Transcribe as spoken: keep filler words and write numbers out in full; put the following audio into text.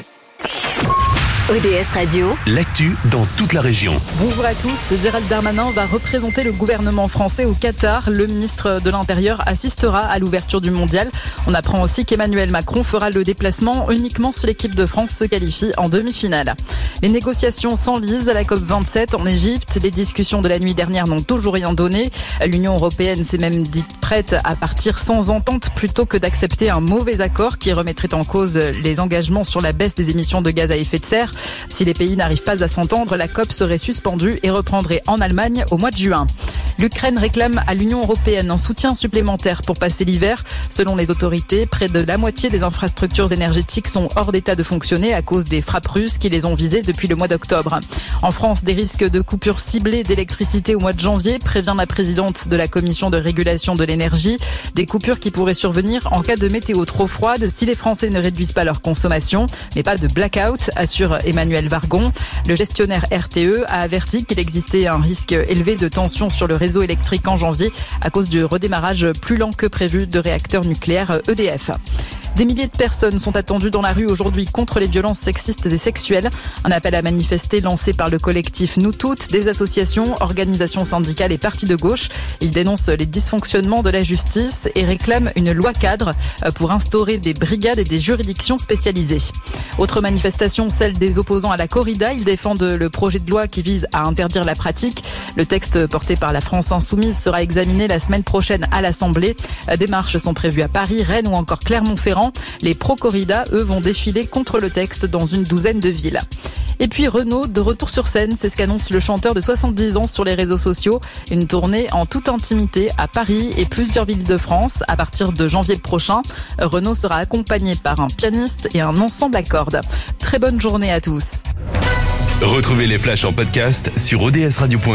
S. O D S Radio, l'actu dans toute la région. Bonjour à tous, Gérald Darmanin va représenter le gouvernement français au Qatar. Le ministre de l'Intérieur assistera à l'ouverture du mondial. On apprend aussi qu'Emmanuel Macron fera le déplacement uniquement si l'équipe de France se qualifie en demi-finale. Les négociations s'enlisent à la COP vingt-sept en Égypte. Les discussions de la nuit dernière n'ont toujours rien donné. L'Union européenne s'est même dite prête à partir sans entente plutôt que d'accepter un mauvais accord qui remettrait en cause les engagements sur la baisse des émissions de gaz à effet de serre. Si les pays n'arrivent pas à s'entendre, la COP serait suspendue et reprendrait en Allemagne au mois de juin. L'Ukraine réclame à l'Union européenne un soutien supplémentaire pour passer l'hiver. Selon les autorités, près de la moitié des infrastructures énergétiques sont hors d'état de fonctionner à cause des frappes russes qui les ont visées depuis le mois d'octobre. En France, des risques de coupures ciblées d'électricité au mois de janvier, prévient la présidente de la commission de régulation de l'énergie. Des coupures qui pourraient survenir en cas de météo trop froide si les Français ne réduisent pas leur consommation. Mais pas de blackout, assure Emmanuel Vargon. Le gestionnaire R T E a averti qu'il existait un risque élevé de tension sur le réseau électrique en janvier à cause du redémarrage plus lent que prévu de réacteurs nucléaires E D F. Des milliers de personnes sont attendues dans la rue aujourd'hui contre les violences sexistes et sexuelles. Un appel à manifester lancé par le collectif Nous Toutes, des associations, organisations syndicales et partis de gauche. Ils dénoncent les dysfonctionnements de la justice et réclament une loi cadre pour instaurer des brigades et des juridictions spécialisées. Autre manifestation, celle des opposants à la corrida. Ils défendent le projet de loi qui vise à interdire la pratique. Le texte porté par la France Insoumise sera examiné la semaine prochaine à l'Assemblée. Des marches sont prévues à Paris, Rennes ou encore Clermont-Ferrand. Les pro-corrida, eux, vont défiler contre le texte dans une douzaine de villes. Et puis Renaud, de retour sur scène, c'est ce qu'annonce le chanteur de soixante-dix ans sur les réseaux sociaux. Une tournée en toute intimité à Paris et plusieurs villes de France à partir de janvier prochain. Renaud sera accompagné par un pianiste et un ensemble à cordes. Très bonne journée à tous. Retrouvez les flashs en podcast sur o d s radio point com.